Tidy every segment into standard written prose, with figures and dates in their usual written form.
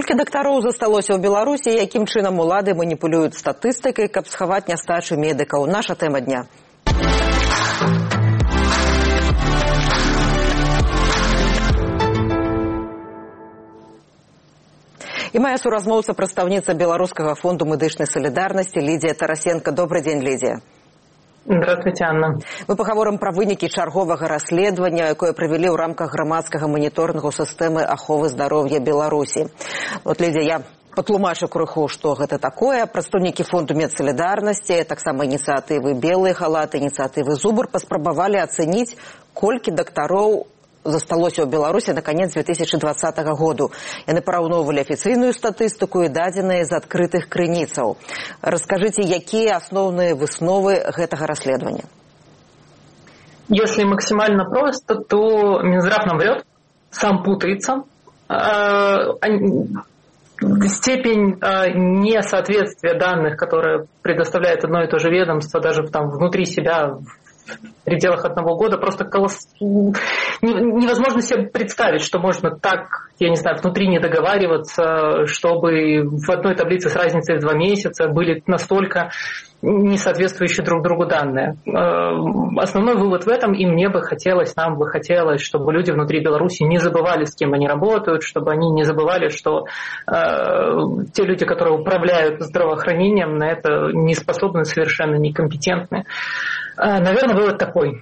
Колькі дактароў засталося ў Беларусі, якім чынам улады маніпулююць статыстыкай, каб схаваць нястачу медыкаў? Наша тэма дня. І моя суразмоўца, прадстаўніца Беларускага фонду медычнай салідарнасці Лідія Тарасенко. Добрый день, Лідія. Здравствуйте, Анна. Мы пагаворым пра вынікі чарговага расследавання, якое правялі ў рамках грамадскага маніторынгу сістэмы аховы здароўя Беларусі. Вот, Лідія, я патлумачу крыху, што гэта такое. Прадстаўнікі фонду медсалідарнасці, таксама ініцыятывы «Белыя халаты», ініцыятывы «Зубр» паспрабавалі ацэніць, колькі дактароў засталося ў Беларусі на канец 2020 году. Яны параўноўвалі афіцыйную статыстыку і дадзеныя з адкрытых крыніцаў. Раскажыце, якія асноўныя высновы гэтага расследавання? Если максимально просто, то Минздрав нам врет, сам путается. Степень несоответствия данных, которые предоставляет одно и то же ведомство, даже там внутри себя, в пределах одного года, просто невозможно себе представить, что можно так, я не знаю, внутри не договариваться, чтобы в одной таблице с разницей в 2 месяца были настолько не соответствующие друг другу данные. Основной вывод в этом, и мне бы хотелось, нам бы хотелось, чтобы люди внутри Беларуси не забывали, с кем они работают, чтобы они не забывали, что те люди, которые управляют здравоохранением, на это не способны, совершенно некомпетентны. Наверное, вывод такой.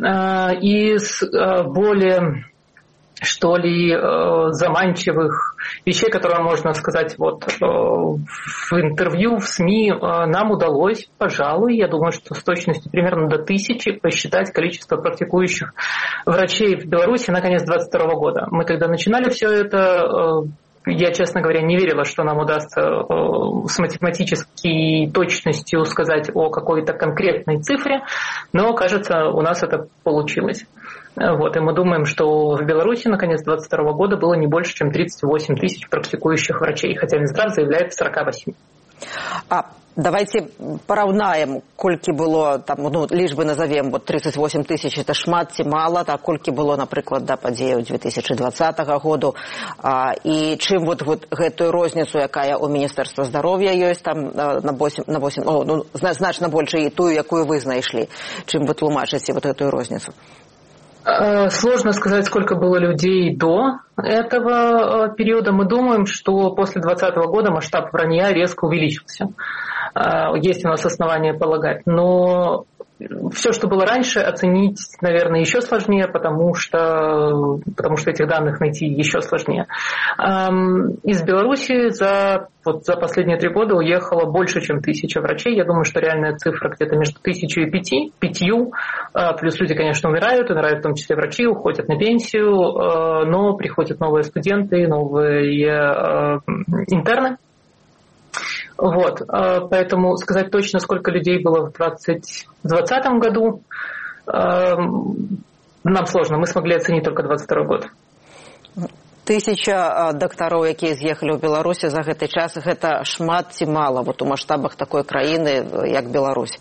Из более, что ли, заманчивых вещей, которые можно сказать вот в интервью, в СМИ, нам удалось, пожалуй, я думаю, что с точностью примерно до 1000 посчитать количество практикующих врачей в Беларуси на конец 2022 года. Мы когда начинали все это, я, честно говоря, не верила, что нам удастся с математической точностью сказать о какой-то конкретной цифре, но, кажется, у нас это получилось. Вот, и мы думаем, что в Беларуси на конец 2022 года было не больше, чем 38 тысяч практикующих врачей, хотя Минздрав заявляет 48. Давайте параўнаем, колькі было, там, лічбы назовем, вот 38 тысяч, это шмат ці мала, так, колькі было, напрыклад, да падзеяў 2020 году, і чым вот гэтую розніцу, якая у Міністэрства здароўя ёсць, там на 8, значна больш і тую, якую вы знайшлі, чым вы тлумачыце вот эту розніцу? Сложно сказать, сколько было людей до этого периода. Мы думаем, что после 2020 года масштаб вранья резко увеличился. Есть у нас основания полагать. Но все, что было раньше, оценить, наверное, еще сложнее, потому что этих данных найти еще сложнее. Из Беларуси за последние 3 года уехало больше, чем 1000 врачей. Я думаю, что реальная цифра где-то между 1000 и 5. Плюс люди, конечно, умирают в том числе врачи, уходят на пенсию, но приходят новые студенты, новые интерны. Вот, поэтому сказать точно, сколько людей было в 2020 году, нам сложно. Мы смогли оценить только 2022 год. 1000 дактароў, якія з'ехалі ў Беларусі за гэты час, гэта шмат ці мала вот у маштабах такой краіны, як Беларусь?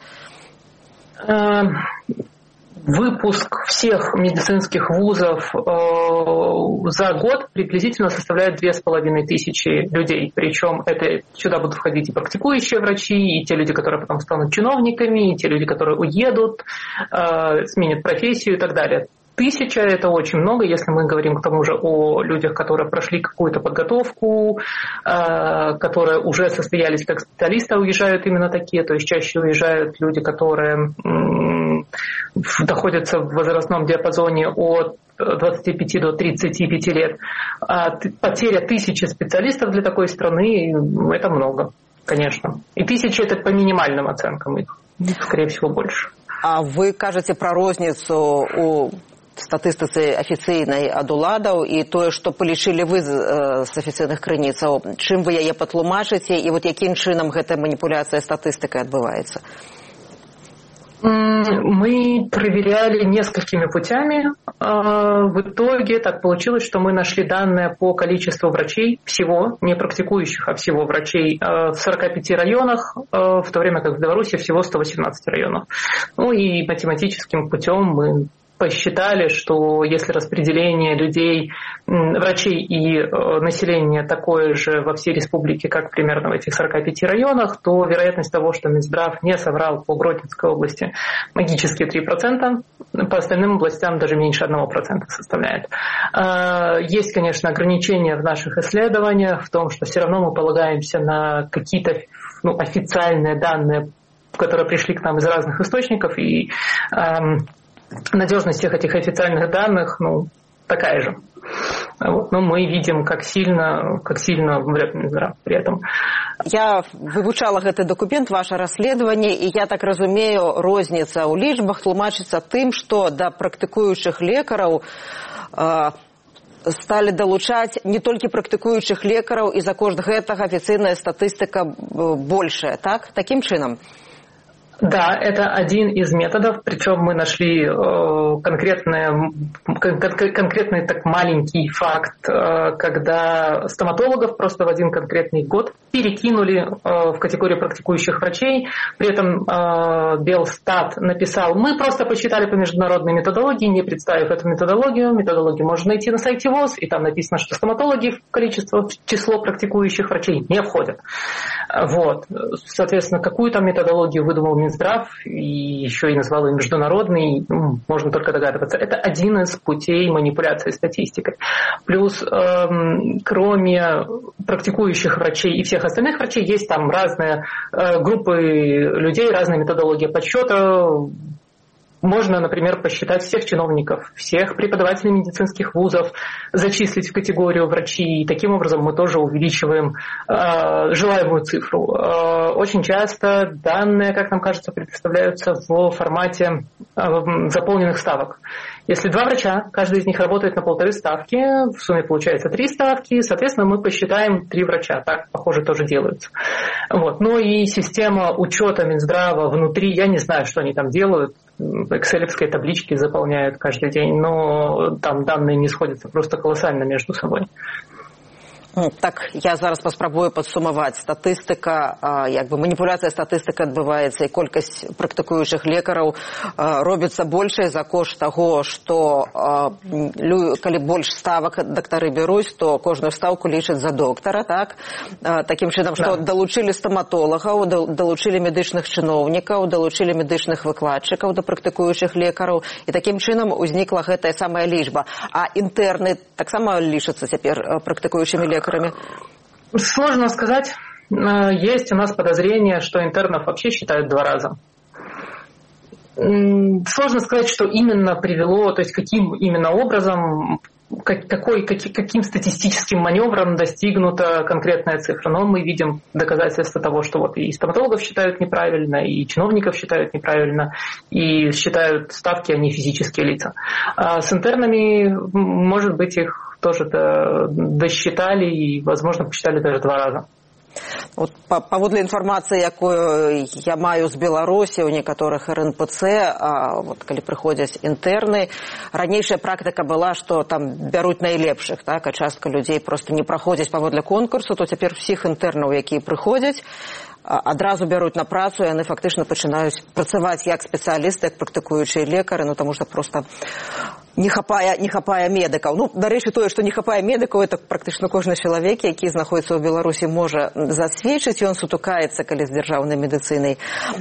Выпуск всех медицинских вузов за год приблизительно составляет 2500 людей. Причем сюда будут входить и практикующие врачи, и те люди, которые потом станут чиновниками, и те люди, которые уедут, сменят профессию и так далее. 1000 – это очень много, если мы говорим к тому же о людях, которые прошли какую-то подготовку, которые уже состоялись как специалисты, уезжают именно такие, то есть чаще уезжают люди, которые находятся в возрастном диапазоне от 25 до 35 лет. Потеря 1000 специалистов для такой страны – это много, конечно. И 1000 – это по минимальным оценкам их, скорее всего, больше. А вы кажаце пра розніцу у статыстыцы афіцыйнай ад уладаў і тое, што палічылі вы з афіцыйных крыніцаў. Чым вы яе патлумачыце і вот якім чынам гэтая маніпуляцыя статыстыкай адбываецца? Мы проверяли несколькими путями. В итоге так получилось, что мы нашли данные по количеству врачей всего, не практикующих, а всего врачей в 45 районах, в то время как в Беларуси всего 118 районов. Ну и математическим путем мы посчитали, что если распределение людей, врачей и населения такое же во всей республике, как примерно в этих 45 районах, то вероятность того, что Минздрав не соврал по Гродненской области, магические 3%, по остальным областям даже меньше 1% составляет. Есть, конечно, ограничения в наших исследованиях в том, что все равно мы полагаемся на какие-то официальные данные, которые пришли к нам из разных источников, и надежность всех этих официальных данных такая же. Вот. Но мы видим, как сильно врет Минздрав при этом. Я вывучала гэты документ, ваше расследаванне, і я так разумею, розніца ў лічбах тлумачыцца тым, што да практыкуючых лекараў сталі далучаць не толькі практыкуючых лекараў, і за кошт гэтага афіцыйная статыстыка большая, так? Таким чынам? Да, это один из методов, причем мы нашли конкретный так маленький факт, когда стоматологов просто в один конкретный год перекинули в категорию практикующих врачей, при этом Белстат написал: мы просто посчитали по международной методологии, не представив эту методологию можно найти на сайте ВОЗ, и там написано, что стоматологи в число практикующих врачей не входят. Вот. Соответственно, какую там методологию выдумал Минздрав и еще и назвал ее международной, можно только догадываться. Это один из путей манипуляции статистикой. Плюс, кроме практикующих врачей и всех остальных врачей, есть там разные группы людей, разные методологии подсчета. Можно, например, посчитать всех чиновников, всех преподавателей медицинских вузов, зачислить в категорию врачей. И таким образом мы тоже увеличиваем желаемую цифру. Очень часто данные, как нам кажется, предоставляются в формате заполненных ставок. Если 2 врача, каждый из них работает на 1,5 ставки, в сумме получается 3 ставки, соответственно, мы посчитаем 3 врача. Так, похоже, тоже делается. Вот. Ну и система учета Минздрава внутри, я не знаю, что они там делают, экселевские таблички заполняют каждый день, но там данные не сходятся просто колоссально между собой. Так, я зараз паспрабую падсумаваць. Статыстыка, маніпуляцыя статыстыка адбываецца, і колькасць практыкуючых лекараў робіцца большай за кошт таго, што калі больш ставак дактары бяруць, то кожную стаўку лічаць за доктара, так? Такім чынам, што далучылі стаматолагаў, далучылі медычных чыноўнікаў, далучылі медычных выкладчыкаў да практыкуючых лекараў, і такім чынам узнікла гэтая самая лічба. А інтэрны таксама лічацца цяпер практыкуючымі лекарамі? Сложно сказать. Есть у нас подозрение, что интернов вообще считают 2 раза. Сложно сказать, что именно привело, то есть каким именно образом, каким статистическим маневром достигнута конкретная цифра. Но мы видим доказательства того, что вот и стоматологов считают неправильно, и чиновников считают неправильно, и считают ставки, а не физические лица. А с интернами, может быть, их тоже досчитали и, возможно, посчитали даже 2 раза. От паводле інфармацыі, якую я маю з Беларусі ў некаторых РНПЦ, калі прыходзяць інтэрны, ранейшая практыка была, што там бяруць найлепшых, так, а частка людзей просто не праходзяць паводле конкурсу, то цяпер всіх інтэрнаў, якія прыходзяць, адразу бяруць на працу, і яны фактычна пачынаюць працаваць як спецыялісты, як практыкуючыя лекары, таму што проста не хапае медыкаў. Дарэчы, тое, што не хапае медыкаў, это практычна кожны чалавек, які знаходзіцца ў Беларусі, можа засведчыць, ён сутыкаецца, калі з дзяржаўнай медыцынай.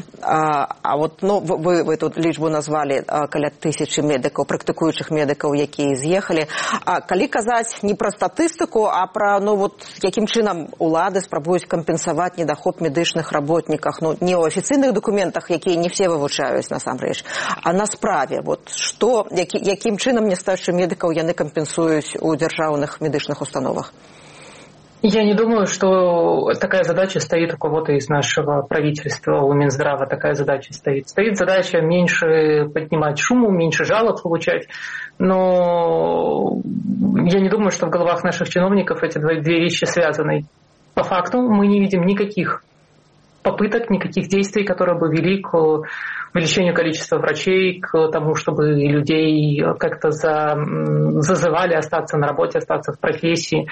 Вы тут лічбу назвалі каля 1000 медыкаў, практыкуючых медыкаў, якія з'ехалі. Калі казаць не пра статыстыку, а пра, якім чынам улады спрабуюць кампенсаваць недахоп медычных работніках, не ў афіцыйных дакументах, якія не все вывучаюць насамрэч, а на справе. Якім чынам нястачу медыкаў яны кампенсуюць у дзяржаўных медычных установах? Я не думаю, что такая задача стоит у кого-то из нашего правительства, у Минздрава такая задача стоит. Стоит задача меньше поднимать шуму, меньше жалоб получать, но я не думаю, что в головах наших чиновников эти 2 вещи связаны. По факту мы не видим никаких попыток, никаких действий, которые бы вели к увеличению количества врачей, к тому, чтобы людей как-то зазывали остаться на работе, остаться в профессии.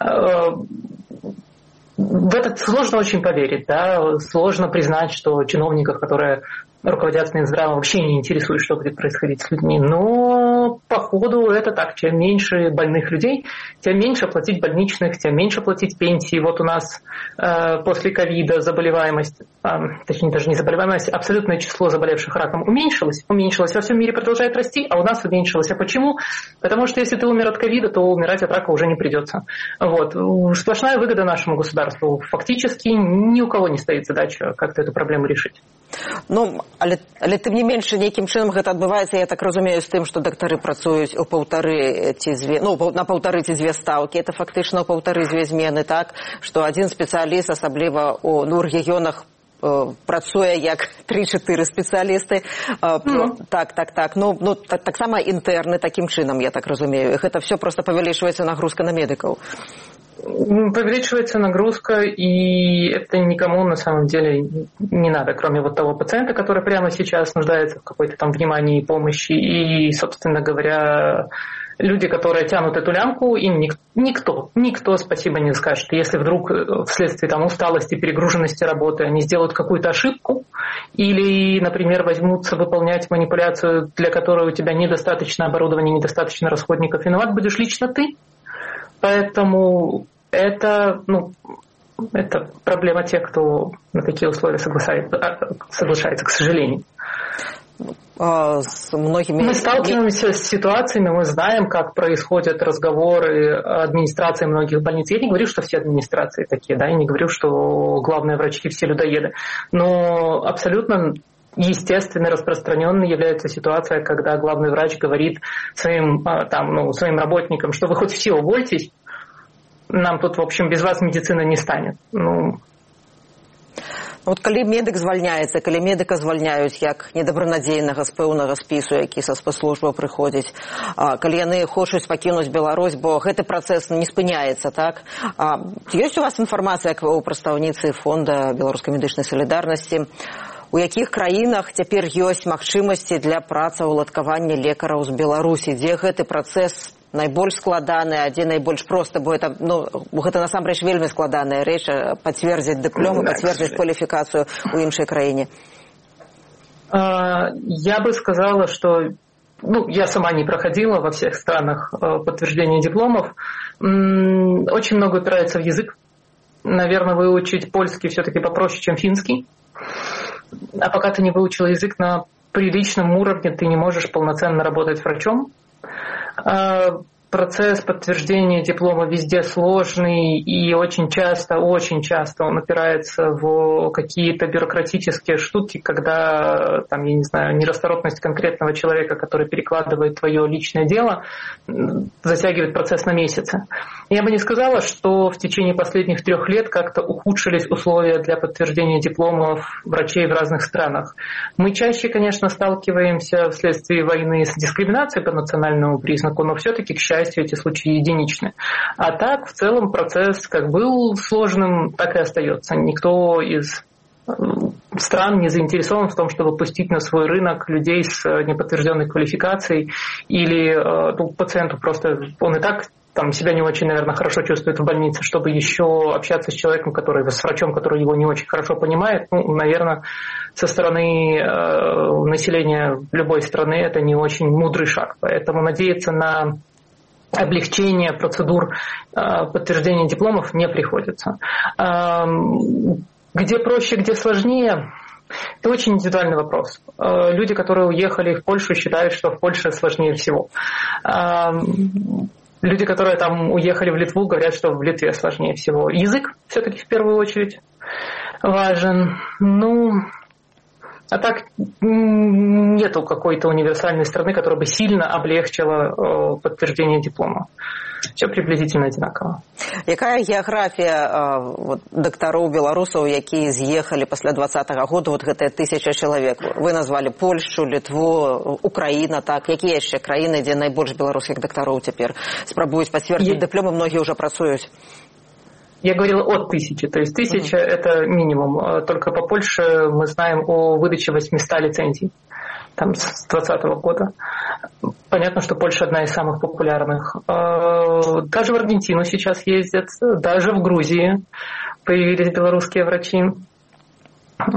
В это сложно очень поверить, да? Сложно признать, что чиновников, которые руководят Минздравом, вообще не интересует, что будет происходить с людьми. Но походу это так. Чем меньше больных людей, тем меньше платить больничных, тем меньше платить пенсии. Вот у нас после ковида заболеваемость, точнее даже не заболеваемость, абсолютное число заболевших раком уменьшилось. Во всем мире продолжает расти, а у нас уменьшилось. А почему? Потому что если ты умер от ковида, то умирать от рака уже не придется. Вот. Сплошная выгода нашему государству. Фактически ни у кого не стоит задача как-то эту проблему решить. Ну, але тым не менш, нейкім чынам гэта адбываецца, я так разумею, з тым, што дактары працуюць на паўтары ці дзве стаўкі. Это фактычна ў паўтары-дзве змены, так? Што адзін спецыяліст, асабліва ў рэгіёнах, працуе як 3-4 спецыялісты. Так. Ну, таксама інтэрны такім чынам, я так разумею. Гэта все просто павялічваецца нагрузка на медыкаў. Увеличивается нагрузка, и это никому на самом деле не надо, кроме вот того пациента, который прямо сейчас нуждается в какой-то там внимании и помощи. И, собственно говоря, люди, которые тянут эту лямку, им никто спасибо не скажет. Если вдруг вследствие там усталости, перегруженности работы они сделают какую-то ошибку или, например, возьмутся выполнять манипуляцию, для которой у тебя недостаточно оборудования, недостаточно расходников, виноват будешь лично ты. Поэтому это проблема тех, кто на такие условия соглашается, к сожалению. Мы сталкиваемся с ситуациями, мы знаем, как происходят разговоры администрации многих больниц. Я не говорю, что все администрации такие, да, я не говорю, что главные врачи все людоеды, но абсолютно естественно распространенной является ситуация, когда главный врач говорит своим работникам, что вы хоть все увольтесь, нам тут, в общем, без вас медицина не станет. Вот калі медык звальняецца, калі медыка звальняюць як недобранадзейнага з пэўнага спісу, які са спецслужбаў прыходзіць, калі яны хочуць пакінуць Беларусь, бо гэты працэс не спыняецца, так? Ёсць у вас інфармацыя, як у прадстаўніцы фонда беларускай медычнай салідарнасці, у якіх краінах цяпер ёсць магчымасці для працаўладкавання лекараў з Беларусі, дзе гэты працэс найбольш складаны, а дзе найбольш проста, бо гэта насамрэч вельмі складаная рэч, пацвердзіць дыплом і пацвердзіць кваліфікацыю ў іншай краіне. Я бы сказала, что я сама не проходила во всех странах подтверждения дипломов. Очень много упирается в язык. Наверное, выучить польский все-таки попроще, чем финский. А пока ты не выучил язык на приличном уровне, ты не можешь полноценно работать врачом. Процесс подтверждения диплома везде сложный, и очень часто он опирается в какие-то бюрократические штуки, когда, там, я не знаю, нерасторопность конкретного человека, который перекладывает твое личное дело, затягивает процесс на месяцы. Я бы не сказала, что в течение последних 3 лет как-то ухудшились условия для подтверждения дипломов врачей в разных странах. Мы чаще, конечно, сталкиваемся вследствие войны с дискриминацией по национальному признаку, но все-таки, к счастью, эти случаи единичны. А так, в целом, процесс как был сложным, так и остается. Никто из стран не заинтересован в том, чтобы пустить на свой рынок людей с неподтвержденной квалификацией или пациенту просто, он и так там себя не очень, наверное, хорошо чувствует в больнице, чтобы еще общаться с человеком, с врачом, который его не очень хорошо понимает, наверное, со стороны населения любой страны это не очень мудрый шаг. Поэтому надеяться на облегчение процедур подтверждения дипломов не приходится. Где проще, где сложнее, это очень индивидуальный вопрос. Люди, которые уехали в Польшу, считают, что в Польше сложнее всего. Люди, которые там уехали в Литву, говорят, что в Литве сложнее всего. Язык все-таки в первую очередь важен. А так нету какой-то универсальной страны, которая бы сильно облегчила подтверждение диплома. Все приблизительно одинаково. Якая геаграфія дактароў беларусаў, якія з'ехалі пасля 2020 года, гэтыя 1000 чалавек? Вы назвалі Польшу, Літву, Украіна, так? Якія яшчэ краіны, дзе найбольш беларускіх дактароў цяпер спрабуюць пацвердзіць дыпломы, многія ўжо працуюць? Я говорила от 1000, то есть 1000 это минимум. Только по Польше мы знаем о выдаче 800 лицензий там, с 2020 года. Понятно, что Польша одна из самых популярных. Даже в Аргентину сейчас ездят, даже в Грузии появились белорусские врачи.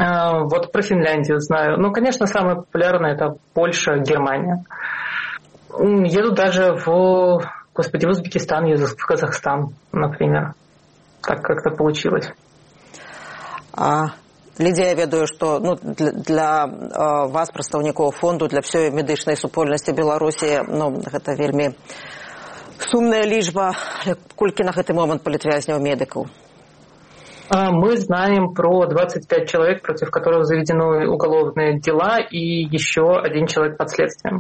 Вот про Финляндию знаю. Конечно, самое популярное это Польша, Германия. Еду даже в Узбекистан, еду в Казахстан, например. Так как-то получилось. Лідія, я ведаю, што для вас, прадстаўнікоў фонду, для ўсёй медычнай супольнасці Беларусі, гэта вельмі сумная лічба. Колькі на гэты момант палітвязняў медыкаў? Мы знаем про 25 человек, против которых заведены уголовные дела, и еще 1 человек под следствием.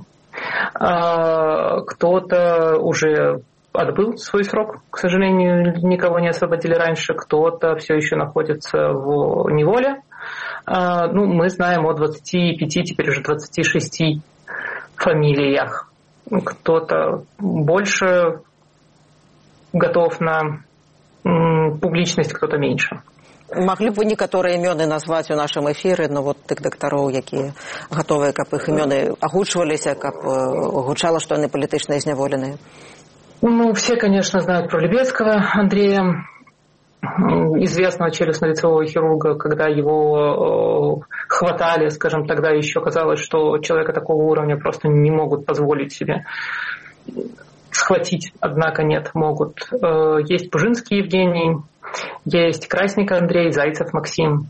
Кто-то уже отбыл свой срок, к сожалению, никого не освободили раньше, кто-то все еще находится в неволе. Мы знаем о 25, теперь уже 26 фамилиях. Кто-то больше готов на публичность, кто-то меньше. Маглі б вы некаторыя імёны назваць у нашым эфіры, тых дактароў, якія гатовыя, каб іх імёны агучваліся, каб гучала, што яны палітычна зняволеныя? Все, конечно, знают про Любецкого Андрея, известного челюстно-лицевого хирурга. Когда его хватали, скажем, тогда еще казалось, что человека такого уровня просто не могут позволить себе схватить, однако нет, могут. Есть Пужинский Евгений, есть Красник Андрей, Зайцев Максим,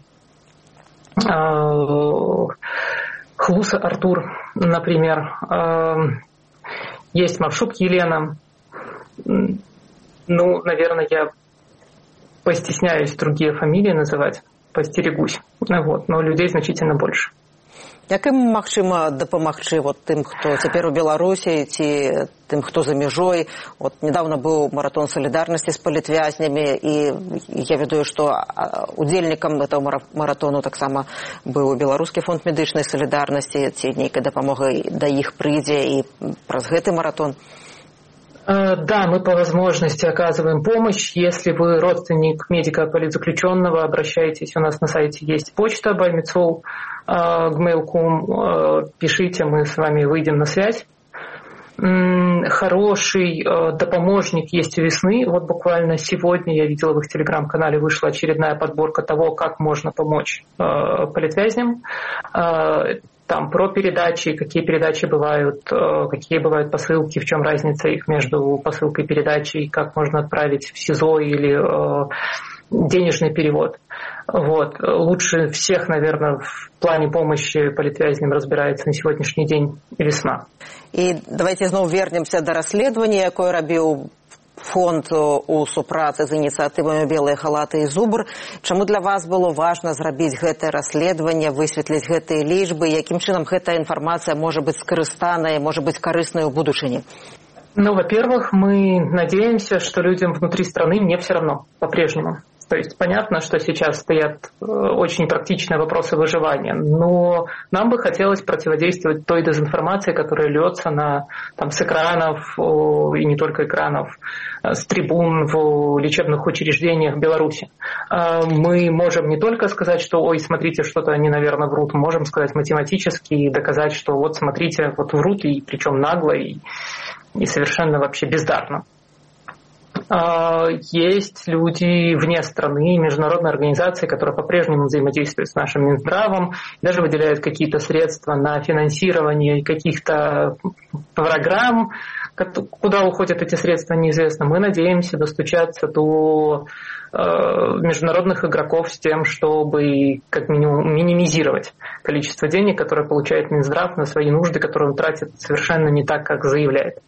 Хлуса Артур, например, есть Мавшук Елена. Наверное, я постесняюсь другие фамилии называть, постерегусь. Но людей значительно больше. Як ім магчыма дапамагчы тым, хто цяпер у Беларусі, ці тым, хто за мяжой? Недавно быў маратон салідарнасці з палітвязнямі, і я ведаю, што удзельнікам этого маратону таксама быў беларускі фонд медычнай салідарнасці, ці нейкая дапамога да іх прыйдзе і праз гэты маратон. Да, мы по возможности оказываем помощь. Если вы родственник медика-политзаключенного, обращайтесь. У нас на сайте есть почта baymitsol@gmail.com. Пишите, мы с вами выйдем на связь. Хороший допоможник есть у «Весны». Буквально сегодня я видела в их телеграм-канале, вышла очередная подборка того, как можно помочь политвязням. Там про передачи, какие передачи бывают, какие бывают посылки, в чем разница их между посылкой и передачей, как можно отправить в СИЗО или денежный перевод. Лучше всех, наверное, в плане помощи политвязням разбирается на сегодняшний день «Весна». И давайте знову вернемся до расследования, якое рабіў фонд у супрацы з ініцыятывамі «Белыя халаты» і «Зубр». Чаму для вас было важна зрабіць гэтае расследаванне, высветліць гэтыя лічбы, якім чынам гэтая інфармацыя можа быць скарыстаная, можа быць карысная ў будучыні? Во-первых, мы надеемся, что людям внутри страны не все равно по-прежнему. То есть понятно, что сейчас стоят очень практичные вопросы выживания, но нам бы хотелось противодействовать той дезинформации, которая льется с экранов, и не только экранов, с трибун в лечебных учреждениях Беларуси. Мы можем не только сказать, что «Ой, смотрите, что-то они, наверное, врут», мы можем сказать математически и доказать, что смотрите, врут, и причем нагло, и совершенно вообще бездарно. Есть люди вне страны, международные организации, которые по-прежнему взаимодействуют с нашим Минздравом, даже выделяют какие-то средства на финансирование каких-то программ. Куда уходят эти средства, неизвестно. Мы надеемся достучаться до международных игроков с тем, чтобы как минимум минимизировать количество денег, которое получает Минздрав на свои нужды, которые он тратит совершенно не так, как заявляет.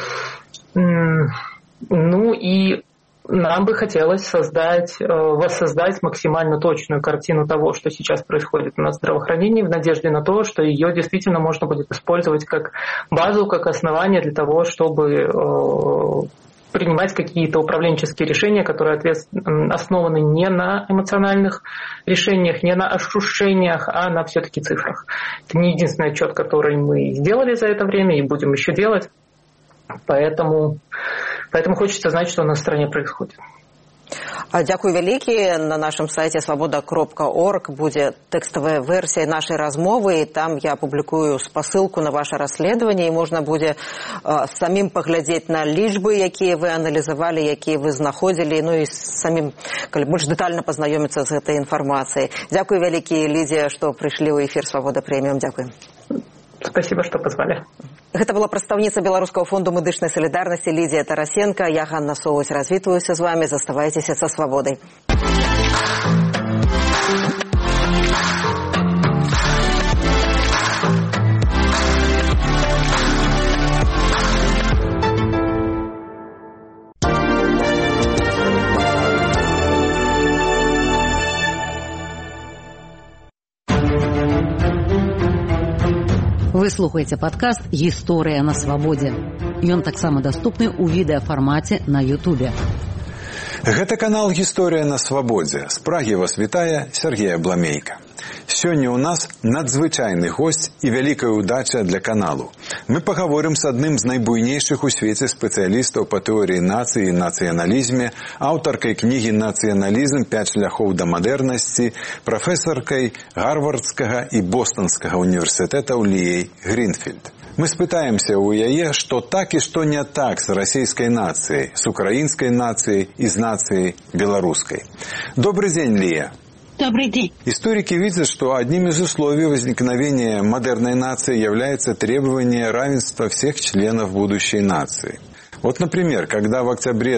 И нам бы хотелось воссоздать максимально точную картину того, что сейчас происходит у нас в здравоохранении, в надежде на то, что ее действительно можно будет использовать как базу, как основание для того, чтобы принимать какие-то управленческие решения, которые основаны не на эмоциональных решениях, не на ощущениях, а на все-таки цифрах. Это не единственный отчет, который мы сделали за это время и будем еще делать. Поэтому хочется знать, что у нас в стране происходит. Дзякуй вялікі. На нашым сайце свабода.орг будзе тэкставая версія нашай размовы, і там я публікую спасылку на ваше расследаванне, і можна будзе самім паглядзець на лічбы, якія вы аналізавалі, якія вы знаходзілі, і самім больш дэтальна пазнаёміцца з гэтай інфармацыяй. Дзякуй вялікі, Лідія, што прыйшлі ў эфір «Свабода Прэміум». Дзякуй. Спасибо, что позвали. Гэта была прадстаўніца Беларускага фонду медычнай салідарнасці Лідія Тарасенко. Я Ганна Соваць развітваюся з вами. Заставайцеся са свабодай. Вы слухаеце падкаст «Гісторыя на свабодзе». Ён таксама даступны ў відэафармаце на Ютубе. Гэта канал «Гісторыя на свабодзе». З Прагі вас вітае Сергей Абламейка. Сёння ў нас надзвычайны госць і вялікая ўдача для каналу. Мы пагаворым з адным з найбуйнейшых у свеце спецыялістаў па тэорыі нацыі і нацыяналізме, аўтаркай кнігі «Нацыяналізм. 5 шляхоў да мадэрнасці», прафесаркай Гарвардскага і Бостонскага універсітэтаў Ліяй Грінфільд. Мы спытаемся ў яе, што так і што не так з расійскай нацыяй, з украінскай нацыяй і з нацыяй беларускай. Добрый день, Лия. Добрый день. Историки видят, что одним из условий возникновения модерной нации является требование равенства всех членов будущей нации. Вот, например, когда в октябре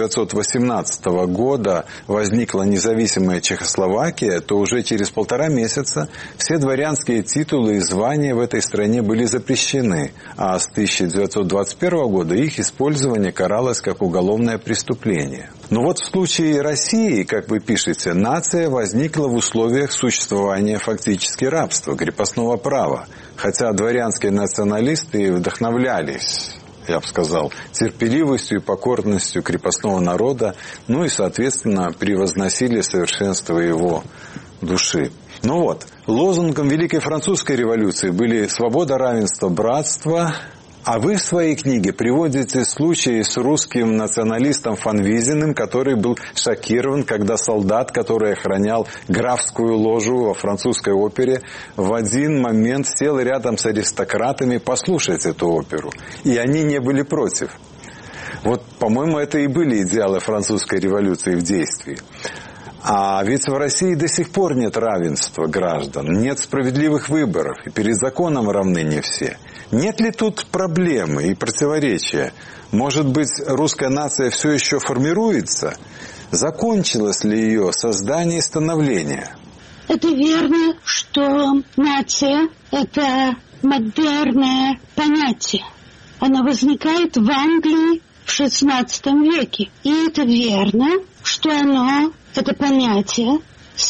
1918 года возникла независимая Чехословакия, то уже через 1,5 месяца все дворянские титулы и звания в этой стране были запрещены, а с 1921 года их использование каралось как уголовное преступление. Но вот в случае России, как вы пишете, нация возникла в условиях существования фактически рабства, крепостного права, хотя дворянские националисты вдохновлялись, я бы сказал, терпеливостью и покорностью крепостного народа, ну и, соответственно, превозносили совершенство его души. Ну вот, лозунгом Великой Французской революции были свобода, равенство, братство. А вы в своей книге приводите случай с русским националистом Фанвизиным, который был шокирован, когда солдат, который охранял графскую ложу во французской опере, в один момент сел рядом с аристократами послушать эту оперу. И они не были против. Вот, по-моему, это и были идеалы французской революции в действии. А ведь в России до сих пор нет равенства граждан, нет справедливых выборов, и перед законом равны не все. Нет ли тут проблемы и противоречия? Может быть, русская нация все еще формируется? Закончилось ли ее создание и становление? Это верно, что нация – это модерное понятие. Оно возникает в Англии в XVI веке. И это верно, что это понятие,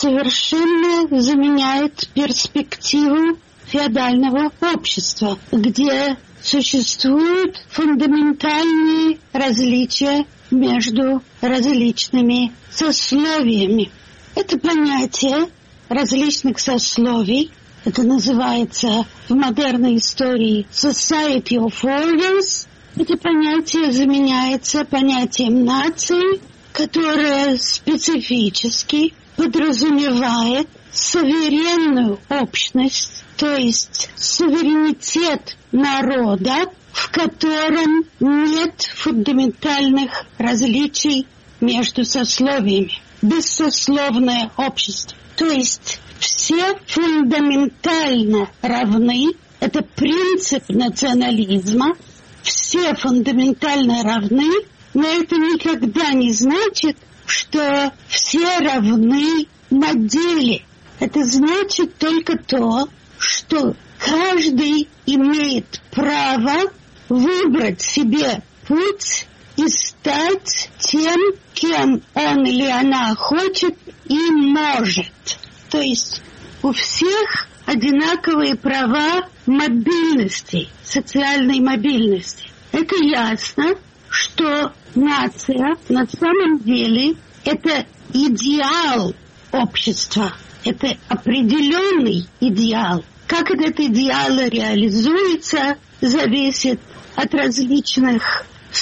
совершенно заменяет перспективу феодального общества, где существуют фундаментальные различия между различными сословиями. Это понятие различных сословий, это называется в модерной истории Society of Orders, это понятие заменяется понятием нации, которое специфически подразумевает суверенную общность, то есть суверенитет народа, в котором нет фундаментальных различий между сословиями. Бессословное общество. То есть все фундаментально равны. Это принцип национализма. Все фундаментально равны, но это никогда не значит, что все равны на деле. Это значит только то, что каждый имеет право выбрать себе путь и стать тем, кем он или она хочет и может. То есть у всех одинаковые права мобильности, социальной мобильности. Это ясно, что нация на самом деле это идеал общества. Это определенный идеал. Как этот идеал реализуется, зависит от различных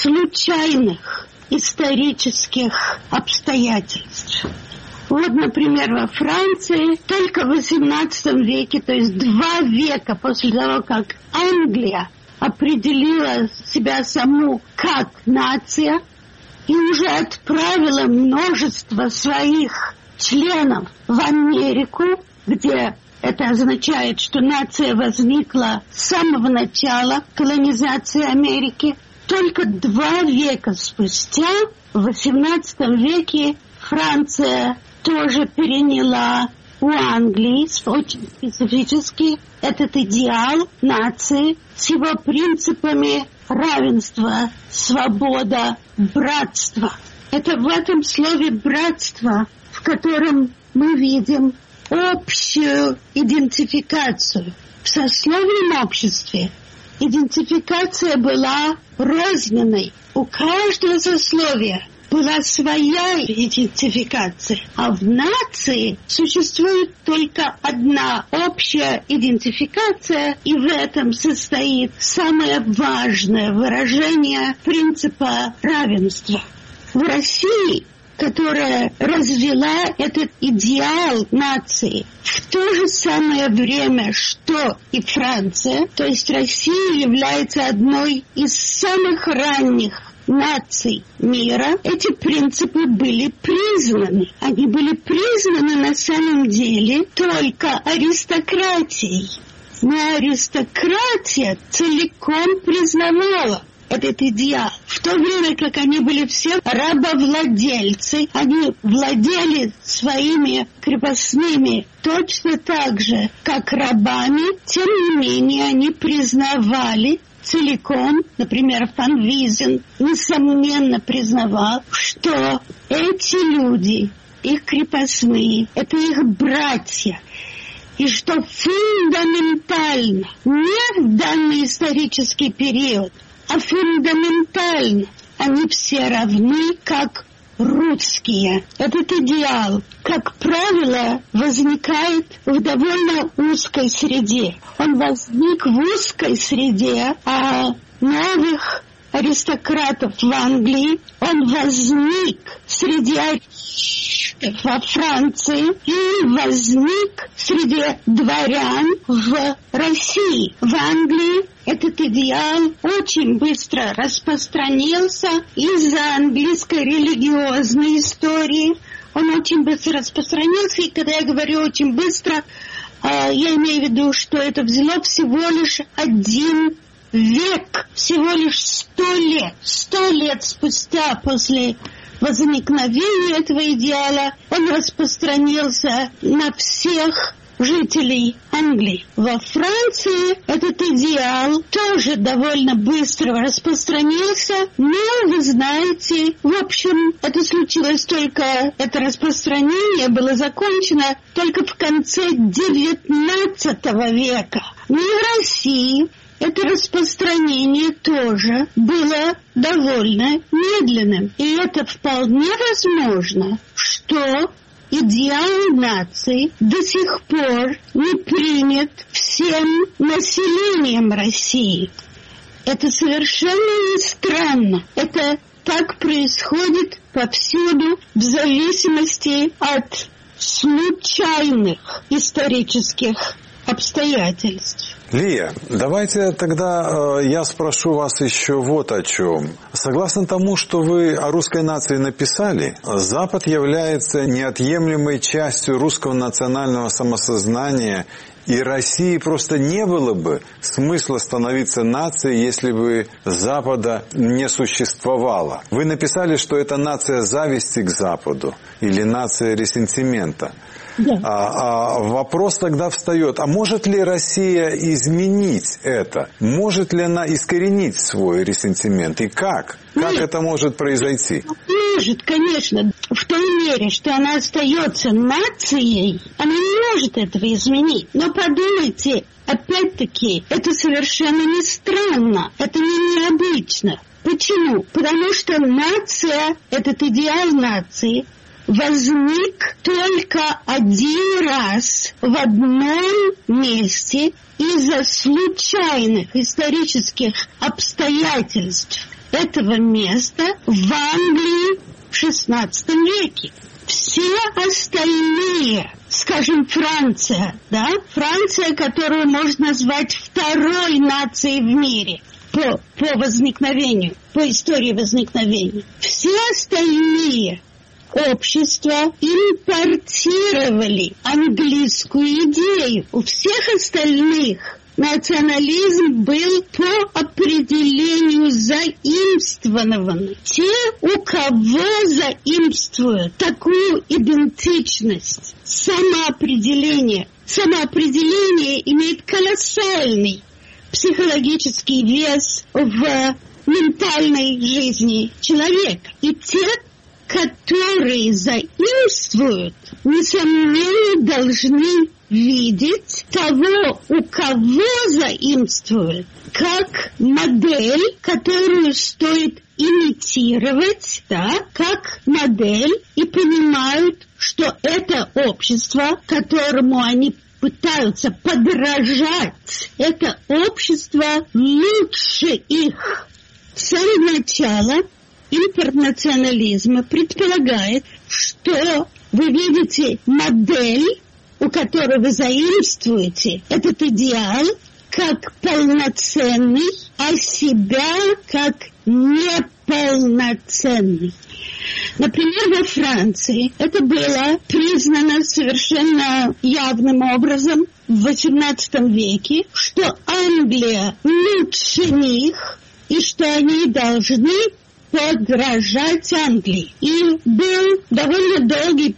случайных исторических обстоятельств. Вот, например, во Франции только в XVIII веке, то есть 2 века после того, как Англия определила себя саму как нация и уже отправила множество своих членов в Америку, где Это означает, что нация возникла с самого начала колонизации Америки. Только 2 века спустя, в XVIII веке, Франция тоже переняла у Англии очень специфически этот идеал нации с его принципами равенства, свобода, братства. Это в этом слове «братство», в котором мы видим общую идентификацию. В сословном обществе идентификация была розненной. У каждого сословия была своя идентификация, а в нации существует только одна общая идентификация, и в этом состоит самое важное выражение принципа равенства. В России, которая развела этот идеал нации, в то же самое время, что и Франция, то есть Россия является одной из самых ранних наций мира, эти принципы были признаны. Они были признаны на самом деле только аристократией. Но аристократия целиком признавала этот идеал. В то время как они были все рабовладельцы, они владели своими крепостными точно так же, как рабами, тем не менее они признавали целиком, например, фон Визен несомненно признавал, что эти люди, их крепостные, это их братья, и что фундаментально, не в данный исторический период, а фундаментально они все равны, как русские. Этот идеал, как правило, возникает в довольно узкой среде. Он возник в узкой среде новых аристократов в Англии. Он возник среди аристократов во Франции и возник среди дворян в России. В Англии этот идеал очень быстро распространился из-за английской религиозной истории. Он очень быстро распространился, и когда я говорю очень быстро, я имею в виду, что это взяло всего лишь 1 век, всего лишь 100 лет. 100 лет спустя после возникновения этого идеала он распространился на всех жителей Англии. Во Франции этот идеал тоже довольно быстро распространился, но, вы знаете, в общем, это распространение было закончено только в конце XIX века. Но и в России это распространение тоже было довольно медленным. И это вполне возможно, что идеал нации до сих пор не принят всем населением России. Это совершенно не странно. Это так происходит повсюду в зависимости от случайных исторических обстоятельств. Лия, давайте тогда я спрошу вас еще вот о чем. Согласно тому, что вы о русской нации написали, Запад является неотъемлемой частью русского национального самосознания, и России просто не было бы смысла становиться нацией, если бы Запада не существовало. Вы написали, что это нация зависти к Западу или нация ресентимента. Да. Вопрос тогда встает, а может ли Россия изменить это? Может ли она искоренить свой ресентимент? И как? Как это может произойти? Может, конечно. В той мере, что она остается нацией, она не может этого изменить. Но подумайте, опять-таки, это совершенно не странно, это не необычно. Почему? Потому что нация, этот идеал нации, возник только 1 раз в одном месте из-за случайных исторических обстоятельств этого места в Англии в XVI веке. Все остальные, скажем, Франция, Франция, которую можно назвать второй нацией в мире по возникновению, по истории возникновения, все остальные общества импортировали английскую идею. У всех остальных национализм был по определению заимствованным. Те, у кого заимствуют такую идентичность, самоопределение имеет колоссальный психологический вес в ментальной жизни человека. И те, которые заимствуют, несомненно, должны видеть того, у кого заимствуют, как модель, которую стоит имитировать, да, как модель, и понимают, что это общество, которому они пытаются подражать, это общество лучше их. С самого начала интернационализма предполагает, что вы видите модель, у которой вы заимствуете этот идеал, как полноценный, а себя как неполноценный. Например, во Франции это было признано совершенно явным образом в XVIII веке, что Англия лучше них и что они должны подражать Англии. И был довольно долгий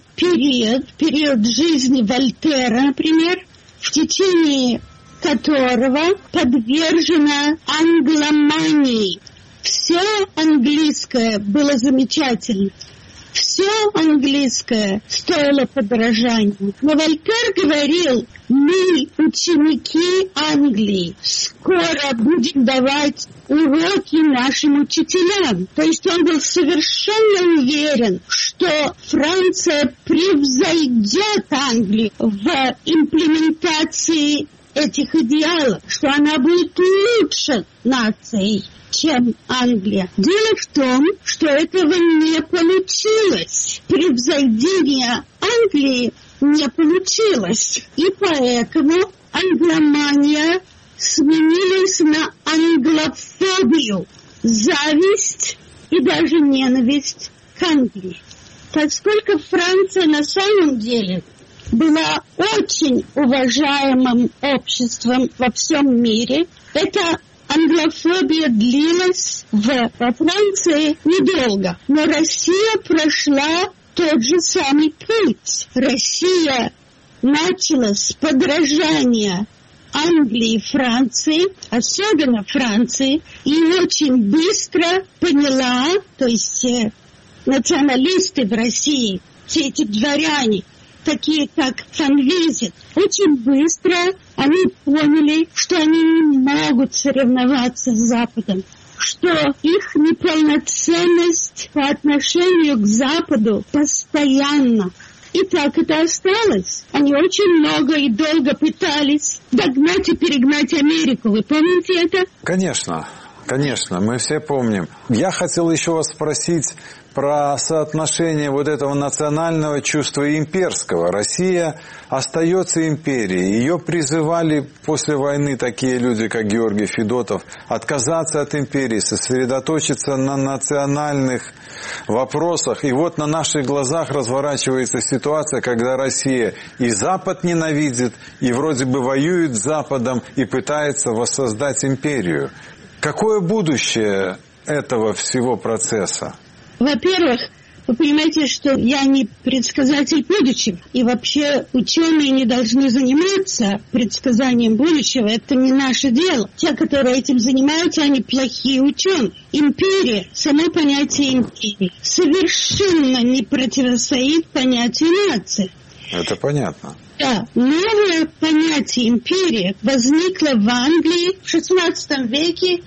период жизни Вольтера, например, в течение которого подвержена англомании. Все английское было замечательно. Все английское стоило подражания. Но Вольтер говорил: мы, ученики Англии, скоро будем давать уроки нашим учителям. То есть он был совершенно уверен, что Франция превзойдет Англию в имплементации этих идеалов, что она будет лучше нацией, чем Англия. Дело в том, что этого не получилось. Превзойдение Англии не получилось. И поэтому англомания сменилась на англофобию, зависть и даже ненависть к Англии. Поскольку Франция на самом деле была очень уважаемым обществом во всем мире, эта англофобия длилась во Франции недолго. Но Россия прошла тот же самый путь. Россия начала с подражания Англии и Франции, особенно Франции, и очень быстро поняла, то есть националисты в России, все эти дворяне, такие как Фанвизин, очень быстро они поняли, что они не могут соревноваться с Западом, что их неполноценность по отношению к Западу постоянна. И так это осталось. Они очень много и долго пытались догнать и перегнать Америку. Вы помните это? Конечно, мы все помним. Я хотел еще вас спросить про соотношение вот этого национального чувства и имперского. Россия остается империей. Ее призывали после войны такие люди, как Георгий Федотов, отказаться от империи, сосредоточиться на национальных вопросах. И вот на наших глазах разворачивается ситуация, когда Россия и Запад ненавидит, и вроде бы воюет с Западом, и пытается воссоздать империю. Какое будущее этого всего процесса? Во-первых, вы понимаете, что я не предсказатель будущего. И вообще ученые не должны заниматься предсказанием будущего. Это не наше дело. Те, которые этим занимаются, они плохие ученые. Империя, само понятие империи, совершенно не противостоит понятию нации. Это понятно. Да, новое понятие империя возникло в Англии в XVI веке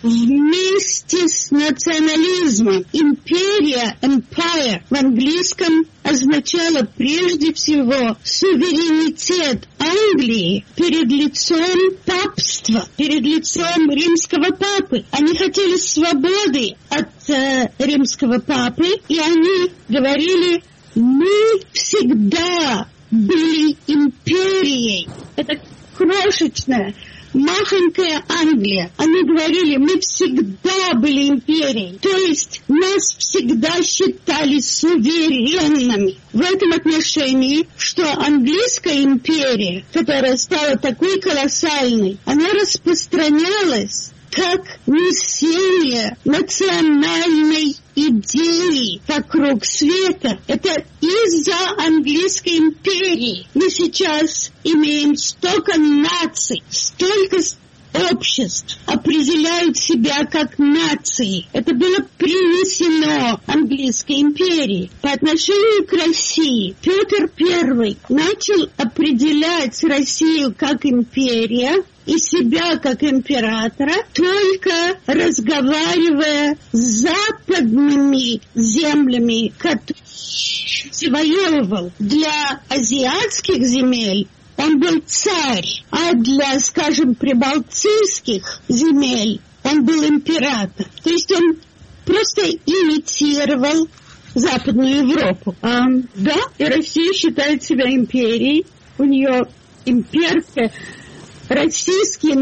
вместе с национализмом. Империя, empire, в английском означало прежде всего суверенитет Англии перед лицом папства, перед лицом римского папы. Они хотели свободы от римского папы, и они говорили: мы всегда были империей. Это крошечная махонькая Англия. Они говорили, мы всегда были империей. То есть нас всегда считали суверенными. В этом отношении, что английская империя, которая стала такой колоссальной, она распространялась как несение национальной идеи вокруг света. Это из-за английской империи. Мы сейчас имеем столько наций, столько обществ определяют себя как нации. Это было принесено английской империи. По отношению к России Петр I начал определять Россию как империя и себя как императора, только разговаривая с западными землями, которые завоевывал. Для азиатских земель он был царь, а для, скажем, прибалтийских земель он был император. То есть он просто имитировал Западную Европу. Да, и Россия считает себя империей. У нее имперская, российский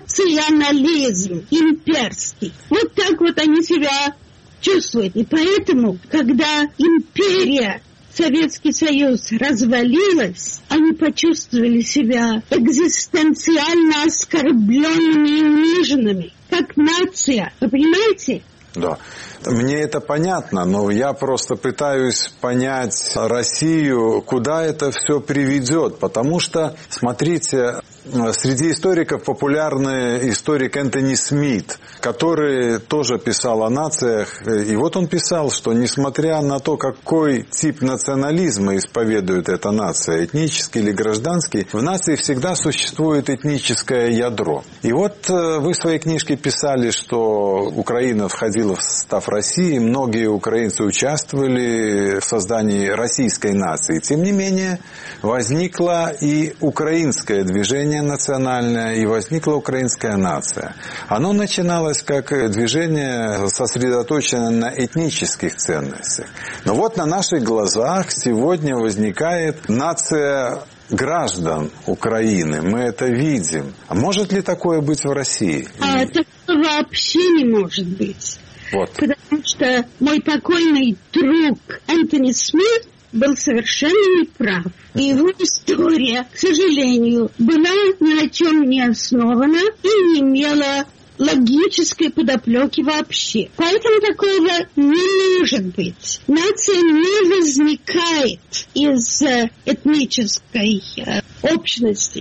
национализм, имперский. Вот так вот они себя чувствуют. И поэтому, когда империя, Советский Союз развалилась, они почувствовали себя экзистенциально оскорбленными и униженными, как нация. Вы понимаете? Да. Мне это понятно, но я просто пытаюсь понять Россию, куда это все приведет. Потому что, смотрите, среди историков популярный историк Энтони Смит, который тоже писал о нациях. И вот он писал, что несмотря на то, какой тип национализма исповедует эта нация, этнический или гражданский, в нации всегда существует этническое ядро. И вот вы в своей книжке писали, что Украина входила в состав России, многие украинцы участвовали в создании российской нации. Тем не менее, возникло и украинское движение национальное, и возникла украинская нация. Оно начиналось как движение, сосредоточенное на этнических ценностях. Но вот на наших глазах сегодня возникает нация граждан Украины. Мы это видим. А может ли такое быть в России? Такого вообще не может быть. Вот. Потому что мой покойный друг Энтони Смит был совершенно неправ. И его история, к сожалению, была ни на чем не основана и не имела логической подоплеки вообще. Поэтому такого не может быть. Нация не возникает из этнической общности.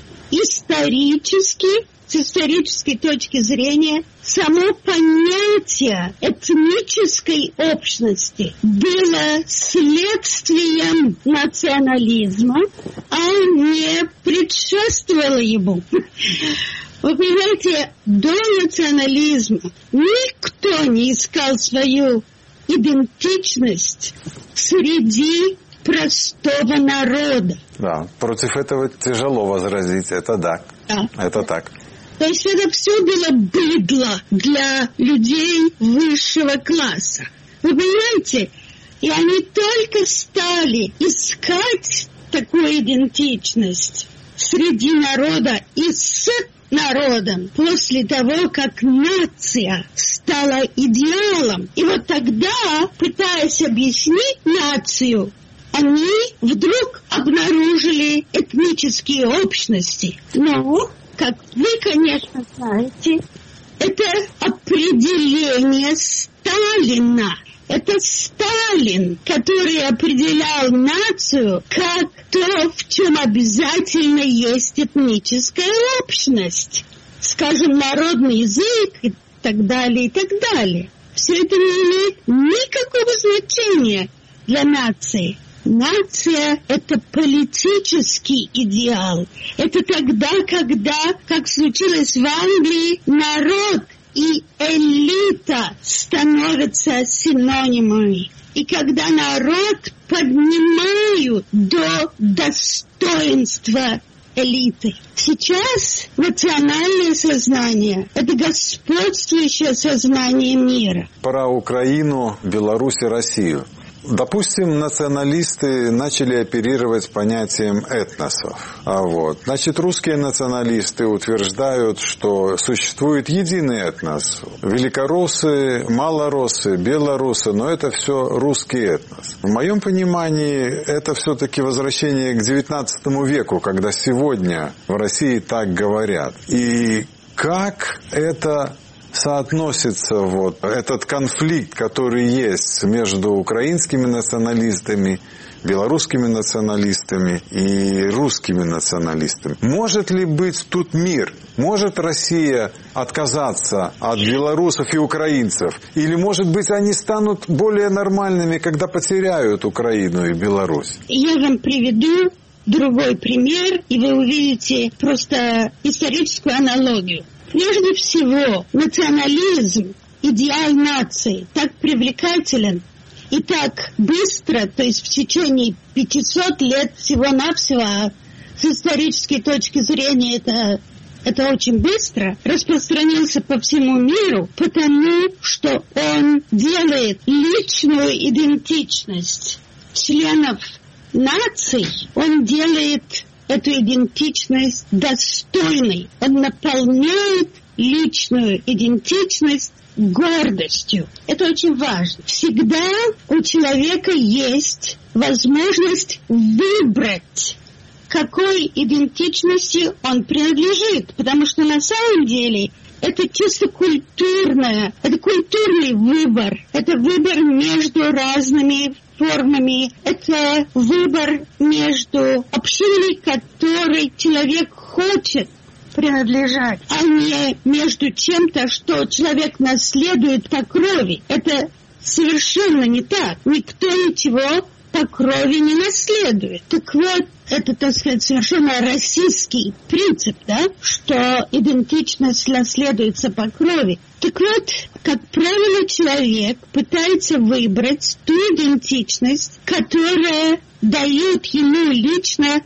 Исторически, с исторической точки зрения, само понятие этнической общности было следствием национализма, а не предшествовало ему. Вы понимаете, до национализма никто не искал свою идентичность среди простого народа. Да, против этого тяжело возразить, это да. Да. Это так. То есть это все было быдло для людей высшего класса. Вы понимаете? И они только стали искать такую идентичность среди народа и с народом после того, как нация стала идеалом. И вот тогда, пытаясь объяснить нацию, они вдруг обнаружили этнические общности. Но, как вы, конечно, знаете, это определение Сталина. Это Сталин, который определял нацию как то, в чем обязательно есть этническая общность. Скажем, народный язык и так далее, и так далее. Все это не имеет никакого значения для нации. Нация – это политический идеал. Это тогда, когда, как случилось в Англии, народ и элита становятся синонимами. И когда народ поднимают до достоинства элиты. Сейчас национальное сознание – это господствующее сознание мира. Про Украину, Беларусь и Россию. Допустим, националисты начали оперировать понятием этносов. Значит, русские националисты утверждают, что существует единый этнос. Великороссы, малороссы, белорусы, но это все русский этнос. В моем понимании, это все-таки возвращение к XIX веку, когда сегодня в России так говорят. И как это соотносится этот конфликт, который есть между украинскими националистами, белорусскими националистами и русскими националистами? Может ли быть тут мир? Может Россия отказаться от белорусов и украинцев? Или, может быть, они станут более нормальными, когда потеряют Украину и Беларусь? Я вам приведу другой пример, и вы увидите просто историческую аналогию. Прежде всего, национализм, идеал нации, так привлекателен и так быстро, то есть в течение 500 лет всего-навсего, а с исторической точки зрения это очень быстро, распространился по всему миру, потому что он делает личную идентичность членов наций, он делает эту идентичность достойной. Он наполняет личную идентичность гордостью. Это очень важно. Всегда у человека есть возможность выбрать, какой идентичности он принадлежит. Потому что на самом деле это чисто культурное, это культурный выбор. Это выбор между разными формами. Это выбор между общиной, которой человек хочет принадлежать, а не между чем-то, что человек наследует по крови. Это совершенно не так. Никто ничего по крови не наследует. Так вот, это, так сказать, совершенно российский принцип, да, что идентичность наследуется по крови. Так вот, как правило, человек пытается выбрать ту идентичность, которая дает ему лично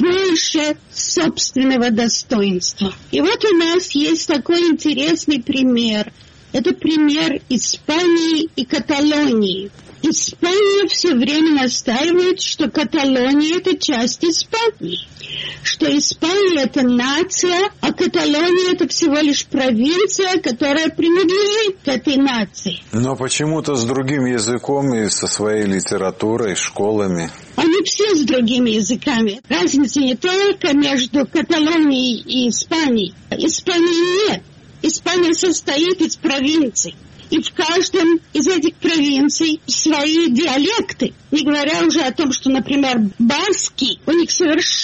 больше собственного достоинства. И вот у нас есть такой интересный пример. Это пример Испании и Каталонии. Испания все время настаивает, что Каталония – это часть Испании, что Испания – это нация, а Каталония – это всего лишь провинция, которая принадлежит к этой нации. Но почему-то с другим языком и со своей литературой, школами. Они все с другими языками. Разница не только между Каталонией и Испанией. Испании нет. Испания состоит из провинций. И в каждом из этих провинций свои диалекты. Не говоря уже о том, что, например, баски, у них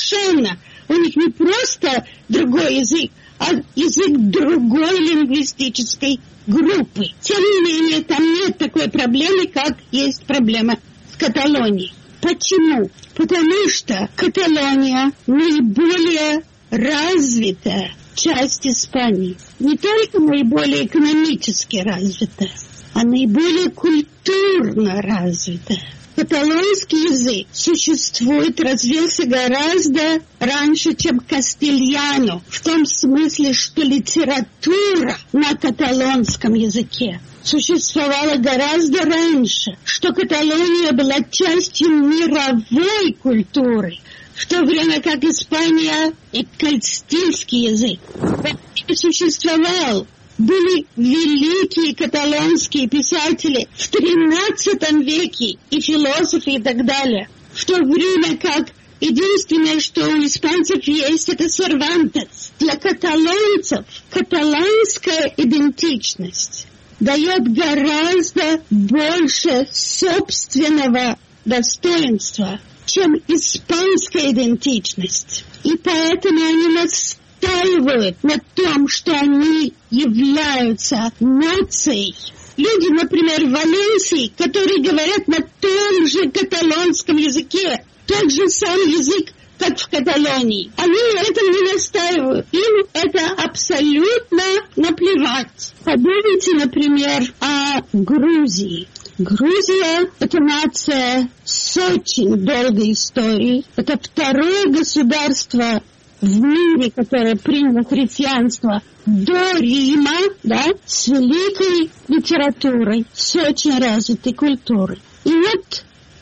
не просто другой язык, а язык другой лингвистической группы. Тем не менее, там нет такой проблемы, как есть проблема в Каталонии. Почему? Потому что Каталония наиболее развитая часть Испании. Не только наиболее экономически развитая, а наиболее культурно развитая. Каталонский язык существует, развился гораздо раньше, чем кастильяно, в том смысле, что литература на каталонском языке существовала гораздо раньше, что Каталония была частью мировой культуры, в то время как Испания и кастильский язык существовал. Были великие каталонские писатели в XIII веке и философы и так далее. В то время как единственное, что у испанцев есть, это Сервантес. Для каталонцев каталанская идентичность дает гораздо больше собственного достоинства, чем испанская идентичность. И поэтому они настаивают на том, что они являются нацией. Люди, например, в Валенсии, которые говорят на том же каталонском языке, тот же самый язык, как в Каталонии. Они на этом не настаивают. Им это абсолютно наплевать. Подумайте, например, о Грузии. Грузия – это нация с очень долгой историей. Это второе государство в мире, которое приняло христианство до Рима, да, с великой литературой, с очень развитой культурой. И вот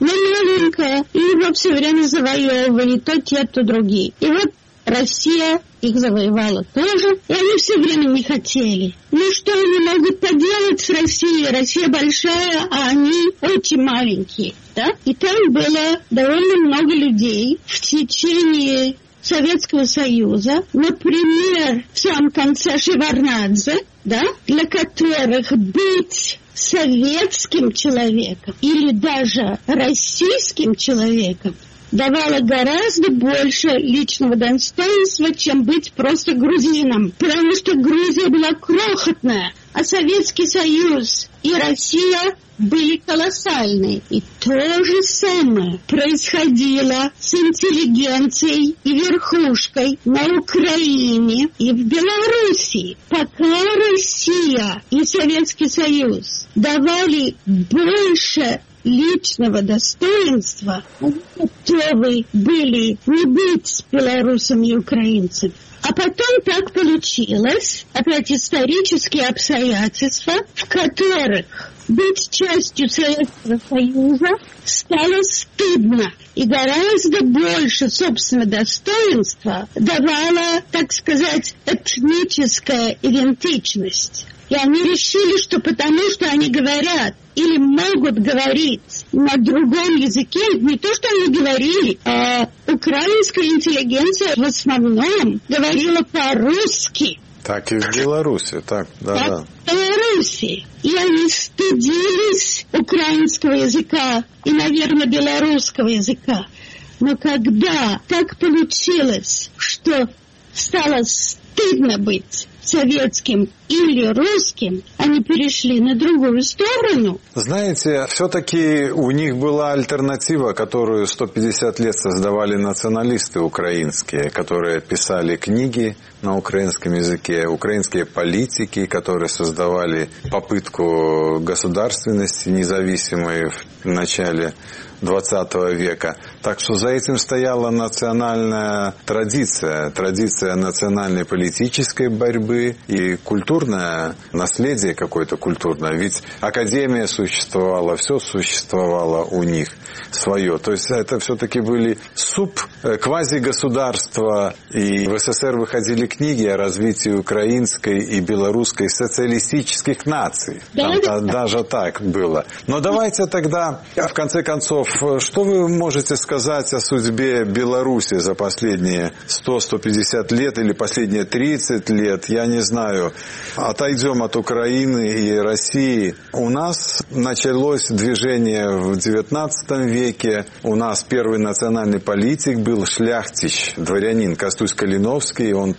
но маленькая, и его все время завоевывали то те, то другие. И вот Россия их завоевала тоже, и они все время не хотели. Ну что они могут поделать с Россией? Россия большая, а они очень маленькие. Да? И там было довольно много людей в течение Советского Союза, например, в самом конце Шеварднадзе, да, для которых быть советским человеком или даже российским человеком давало гораздо больше личного достоинства, чем быть просто грузином. Потому что Грузия была крохотная, а Советский Союз и Россия были колоссальные. И то же самое происходило с интеллигенцией и верхушкой на Украине и в Белоруссии. Пока Россия и Советский Союз давали больше личного достоинства, готовы были не быть белорусами и украинцами. А потом так получилось, опять исторические обстоятельства, в которых быть частью Советского Союза стало стыдно. И гораздо больше собственного достоинства давала, так сказать, этническая идентичность. И они решили, что потому что они говорят или могут говорить на другом языке, не то, что они говорили, а украинская интеллигенция в основном говорила по-русски. Так и в Беларуси, так, да. В Беларуси. И они стыдились украинского языка и, наверное, белорусского языка. Но когда так получилось, что стало стыдно быть советским или русским, они перешли на другую сторону. Знаете, все-таки у них была альтернатива, которую 150 лет создавали националисты украинские, которые писали книги на украинском языке, украинские политики, которые создавали попытку государственности независимой в начале 20 века. Так что за этим стояла национальная традиция национальной политической борьбы и культурное наследие какое-то культурное. Ведь академия существовала, все существовало у них свое. То есть это все-таки были квазигосударства. И в СССР выходили книги о развитии украинской и белорусской социалистических наций. Там даже так было. Но давайте тогда, в конце концов, что вы можете сказать о судьбе Беларуси за последние 100-150 лет или последние 30 лет? Я не знаю. Отойдем от Украины и России. У нас началось движение в XIX веке. У нас первый национальный политик был Шляхтич, дворянин Костусь Калиновский. Он в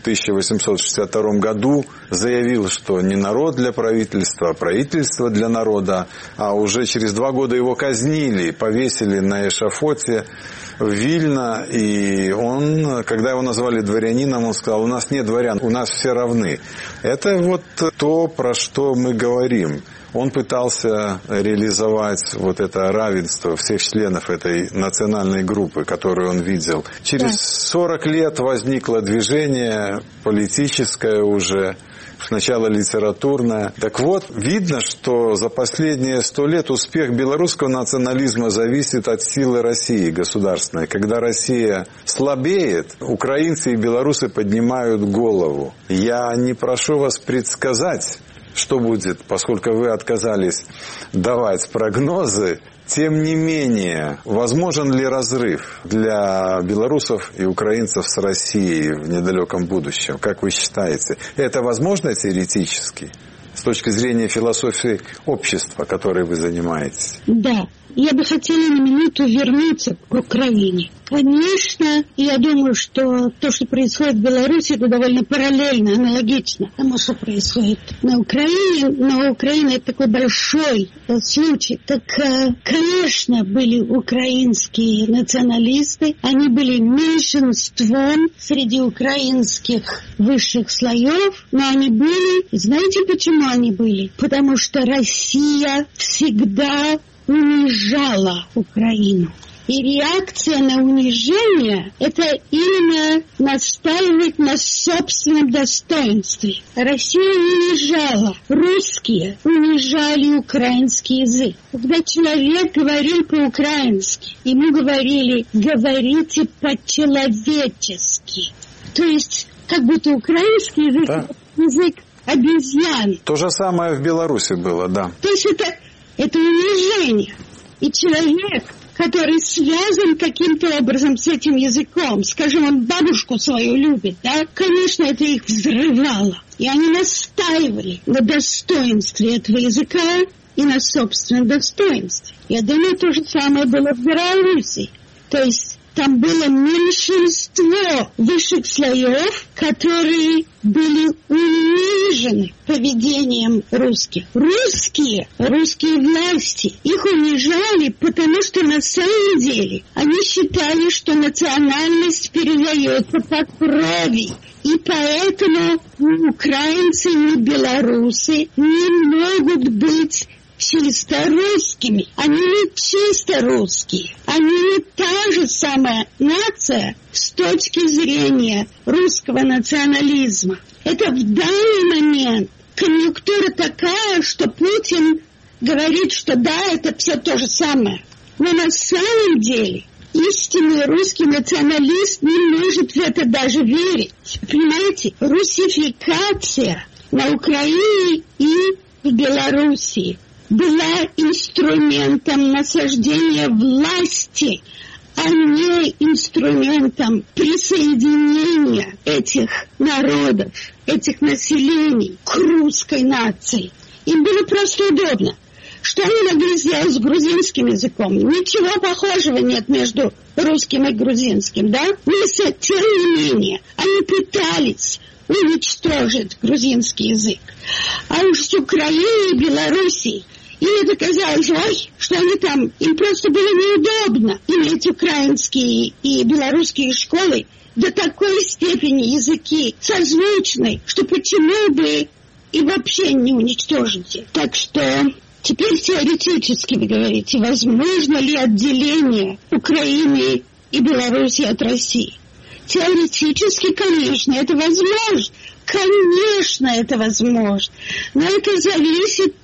1862 году заявил, что не народ для правительства, а правительство для народа. А уже через 2 года его казнили, повесили на эшафоте в Вильно. И он, когда его назвали дворянином, он сказал: у нас нет дворян, у нас все равны. Это вот то, про что мы говорим. Он пытался реализовать вот это равенство всех членов этой национальной группы, которую он видел. Через 40 лет возникло движение политическое уже, сначала литературное. Так вот, видно, что за последние 100 лет успех белорусского национализма зависит от силы России государственной. Когда Россия слабеет, украинцы и белорусы поднимают голову. Я не прошу вас предсказать, что будет, поскольку вы отказались давать прогнозы. Тем не менее, возможен ли разрыв для белорусов и украинцев с Россией в недалеком будущем? Как вы считаете? Это возможно теоретически? С точки зрения философии общества, которой вы занимаетесь? Да. Я бы хотела на минуту вернуться к Украине. Конечно, я думаю, что то, что происходит в Беларуси, это довольно параллельно, аналогично тому, что происходит на Украине. Но Украина – это такой большой случай. Так, конечно, были украинские националисты. Они были меньшинством среди украинских высших слоев. Но они были... Знаете, почему они были? Потому что Россия всегда унижала Украину. И реакция на унижение – это именно настаивать на собственном достоинстве. Россия унижала, русские унижали украинский язык. Когда человек говорил по-украински, ему говорили «говорите по-человечески». То есть, как будто украинский язык – язык обезьян. То же самое в Беларуси было, да. То есть это унижение. И человек, который связан каким-то образом с этим языком, скажем, он бабушку свою любит, да, конечно, это их взрывало. И они настаивали на достоинстве этого языка и на собственном достоинстве. Я думаю, то же самое было в Беларуси. То есть там было меньшинство высших слоев, которые были унижены поведением русских. Русские власти их унижали, потому что на самом деле они считали, что национальность передается по крови. И поэтому ни украинцы, ни белорусы не могут быть чисто русскими. Они не чисто русские. Они не та же самая нация с точки зрения русского национализма. Это в данный момент конъюнктура такая, что Путин говорит, что да, это все то же самое. Но на самом деле истинный русский националист не может в это даже верить. Понимаете? Русификация на Украине и в Белоруссии была инструментом насаждения власти, а не инструментом присоединения этих народов, этих населений к русской нации. Им было просто удобно. Что они могли сделать с грузинским языком? Ничего похожего нет между русским и грузинским, да? Но тем не менее, они пытались уничтожить грузинский язык. А уж с Украиной и Белоруссией им это казалось, что они там, им просто было неудобно иметь украинские и белорусские школы до такой степени языки созвучны, что почему бы и вообще не уничтожить их. Так что теперь теоретически вы говорите, возможно ли отделение Украины и Беларуси от России? Теоретически, конечно, это возможно. Конечно, это возможно. Но это зависит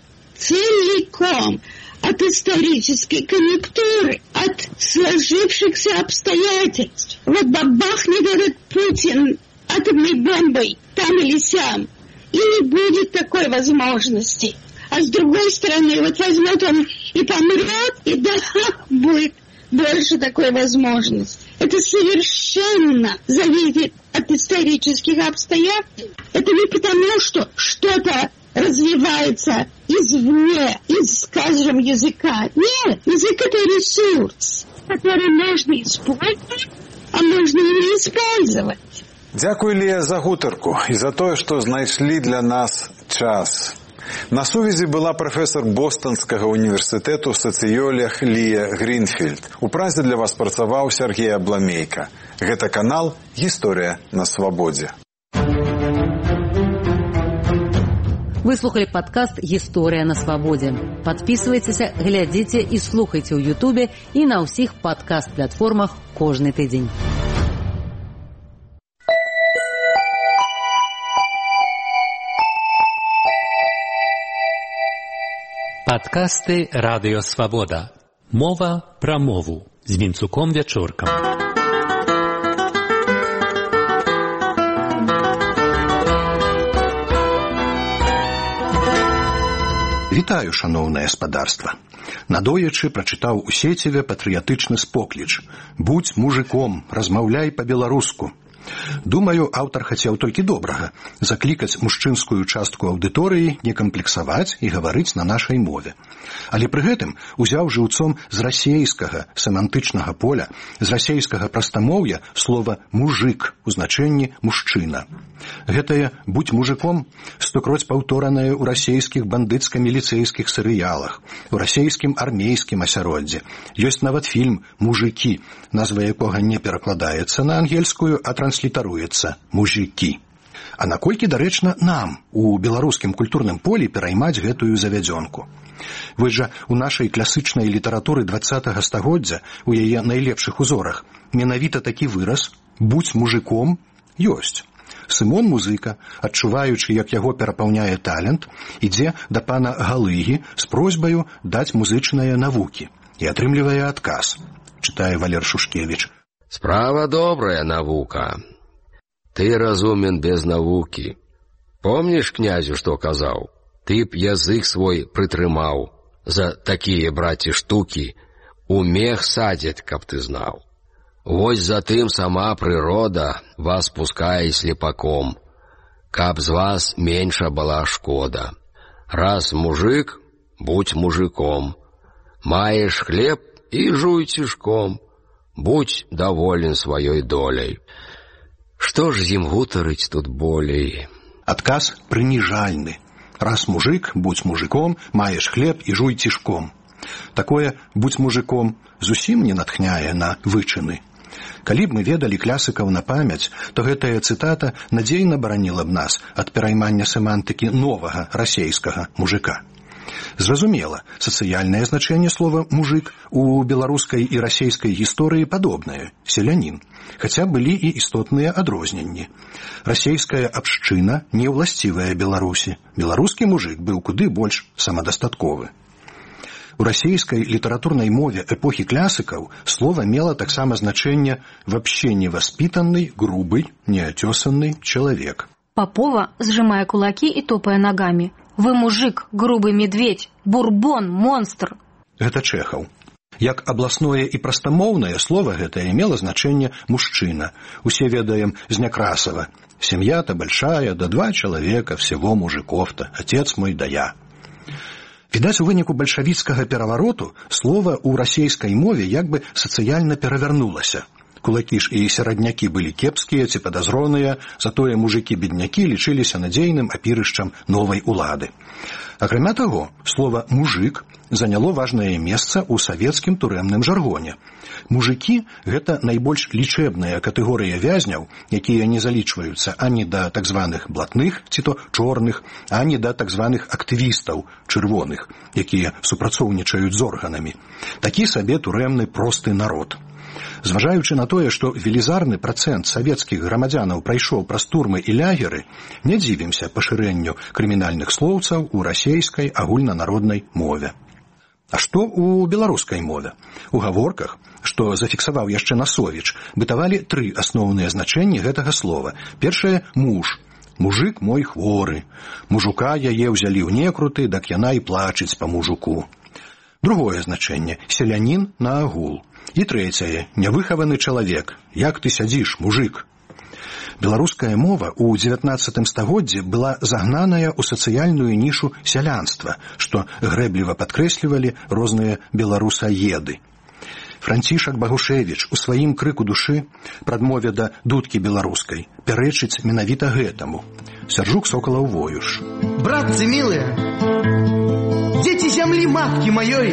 целиком от исторической конъюнктуры, от сложившихся обстоятельств. Вот бабахнет этот Путин атомной бомбой там или сям, и не будет такой возможности. А с другой стороны, вот возьмет он и помрет, и да, будет больше такой возможности. Это совершенно зависит от исторических обстоятельств. Это не потому, что что-то развивается извне, из, скажем, языка. Нет, язык — это ресурс, который можно использовать, а можно и не использовать. Дякую, Лія, за гутарку і за тое, што знайшлі для нас час. На сувязі была прафесор Бостонскага універсітэту сацыёлог Лія Грінфільд. У празе для вас працаваў Сергей Абламейка. Гэта канал «Гісторыя на свабодзе». Вы слухали подкаст «Гісторыя на свабодзе». Подписывайтеся, глядзіце і слухайце ў Ютубе і на ўсіх падкаст-платформах кожны тыдзень. Падкасты «Радыё Свабода». Мова пра мову з Вінцуком Вячоркам. Вітаю, шаноўнае спадарства. Надоечы прачытаў у сеціве патрыятычны спокліч. Будзь мужиком, размаўляй па-беларуску. Думаю, аўтар хацеў толькі добрага – заклікаць мужчынскую частку аўдыторыі не камплексаваць і гаварыць на нашай мове. Але пры гэтым узяў жыўцом з расейскага семантычнага поля, з расейскага прастамоўя слова «мужик» у значэнні «мужчына». Гэтае «будь мужиком» стокроць паўторанае ў расейскіх бандыцка-міліцэйскіх серыялах, у расейскім армейскім асяроддзі. Ёсць нават фільм «Мужики», назва якога не перакладаецца на ангельскую, а транслітаруецца «мужики». А наколькі дарэчна нам у беларускім культурным полі пераймаць гэтую завядзёнку? Вось жа у нашай класычнай літаратуры 20-га стагоддзя у яе найлепшых узорах менавіта такі выраз «будь мужиком» ёсць. Сымон музыка, адчуваючы, як яго перапаўняе талент, ідзе да пана Галыгі з просьбаю даць музычныя навукі і атрымлівае адказ. Чытае Валер Шушкевіч. «Справа добрая навука. Ты разумен без навукі. Помніш, князю, што казаў? Ты б язык свой прытрымаў. За такія, браці, штукі у мех садзяць, каб ты знаў. Вось затым сама прырода вас пускае слепаком, каб з вас менша была шкода. Раз мужик, будь мужиком. Маеш хлеб і жуй цішком. Будь доволен сваёй доляй. Што ж з ім гутарыць тут болей?» Адказ прыніжальны. Раз мужик, будь мужиком, маеш хлеб і жуй цішком. Такое «будь мужиком» зусім не натхняе на вычыны. Калі б мы ведалі класыкаў на памяць, то гэтая цытата надзейна бараніла б нас ад пераймання семантыкі новага расейскага мужика. Зразумела, сацыяльнае значэнне слова «мужик» у беларускай і расейскай гісторыі падобнае – селянін, хаця былі і істотныя адрозненні. Расейская абшчына не ўласцівая Беларусі. Беларускі мужик быў куды больш самадастатковы. У расейскай літаратурнай мове эпохі класыкаў слова мела таксама значэнне «вообще невоспитанный, грубый, неотесанный человек». Попова, сжимая кулаки и топая ногами. «Вы мужик, грубый медведь, бурбон, монстр». Гэта Чэхаў. Як абласное і прастамоўнае слова гэтае мела значэнне «мужчына». Усе ведаем з Някрасава. «Семья-то большая, да 2 человека, всего мужиков-то, отец мой да я». Відаць, у выніку бальшавіцкага перавароту слова ў расейскай мове як бы сацыяльна перавярнулася. Кулакі ж і сераднякі былі кепскія ці падазроныя, затое мужыкі-беднякі лічыліся надзейным апірышчам новай улады. Акрамя таго, слова «мужик» заняло важнае месца ў савецкім турэмным жаргоне. Мужыкі – гэта найбольш лічэбная катэгорыя вязняў, якія не залічваюцца ані да так званых блатных, ці то чорных, ані да так званых актывістаў, чырвоных, якія супрацоўнічаюць з органамі. Такі сабе турэмны просты народ. Зважаючы на тое, што велізарны працэнт савецкіх грамадзянаў прайшоў праз турмы і лягеры, не дзівімся пашырэнню крымінальных слоўцаў у расейскай агульнанароднай мове. А што ў беларускай мове? У гаворках, што зафіксаваў яшчэ Насовіч, бытавалі 3 асноўныя значэнні гэтага слова. Першае – муж. Мужик мой хворы. Мужука яе ўзялі ў некруты, дак яна і плачыць па мужуку. Другое значэнне – селянін на агул. І трэцяе – нявыхаваны чалавек. Як ты сядзіш, мужик? Беларуская мова ў 19 стагоддзі была загнаная ў сацыяльную нішу сялянства, што грэбліва падкрэслівалі розныя беларусаеды. Францішак Багушевіч у сваім крыку душы, прадмове да дудкі беларускай, пярэчыць менавіта гэтаму. Сяржук Сокалаў-Воюш. Братцы милые, дети земли матки моей,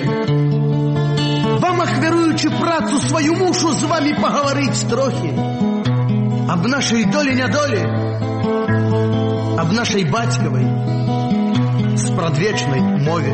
вам ахвяруючи працу свою мушу з вами поговорить трохи об нашей доле-нядоле, об нашей батьковой спрадвечной мове,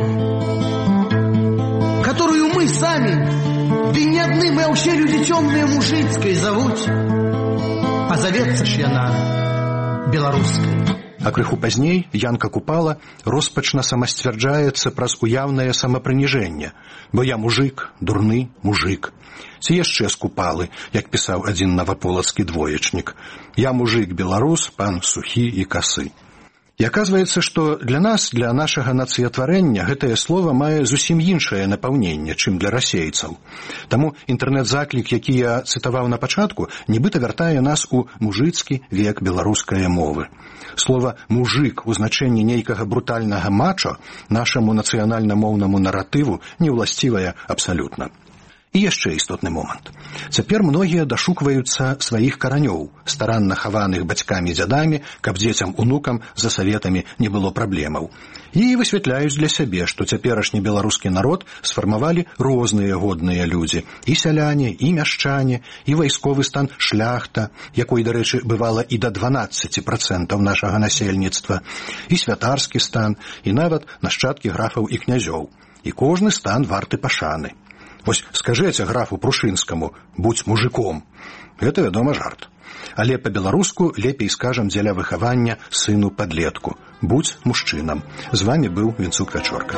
которую мы сами, да не одни мы, а все люди темные мужицкой зовут, а зовется ж яна беларускай. А крыху пазней Янка Купала роспачна самасцвярджаецца праз уяўнае самапрыніжэнне, бо я мужик, дурны мужик. Ці яшчэ з Купалы, як пісаў адзін наваполацкі двоечнік. Я мужик беларус, пан сухі і касы. І аказваецца, што для нас, для нашага нацыятварэння гэтае слова мае зусім іншае напаўненне, чым для расейцаў. Таму інтэрнэт-заклік, які я цытаваў на пачатку, нібыта вяртае нас у мужыцкі век беларускае мовы. Слова «мужик» у значэнні нейкага брутальнага мачо нашаму нацыянальна-моўнаму наратыву не ўласцівае абсалютна. І яшчэ істотны момант. Цяпер многія дашукваюцца сваіх каранёў, старанна хаваных бацькамі і дзядамі, каб дзецям, унукам за саветамі не было праблемаў. І высвятляюць для сябе, што цяперашні беларускі народ сфармавалі розныя годныя людзі. І сяляне, і мяшчане, і вайсковы стан шляхта, якой, дарэчы, бывала і да 12% нашага насельніцтва, і святарскі стан, і нават нашчадкі графаў і князёў. І кожны стан варты пашаны. Вось скажэце графу Прушынскаму «будь мужиком». Гэта, вядома, жарт. Але па-беларуску лепей скажам дзеля выхавання сыну-падлетку. Будь мужчынам. З вами быў Вінцук Вячорка.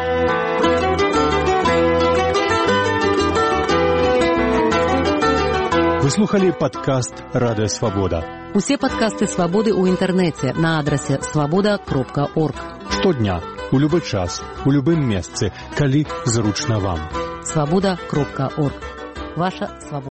Вы слухали падкаст «Радыё Свабода». Усе падкасты «Свабоды» ў інтэрнэце на адрасе свабода.орг. Штодня, у любы час, у любым месцы, калі зручна вам. Свабода.орг. Ваша свабода.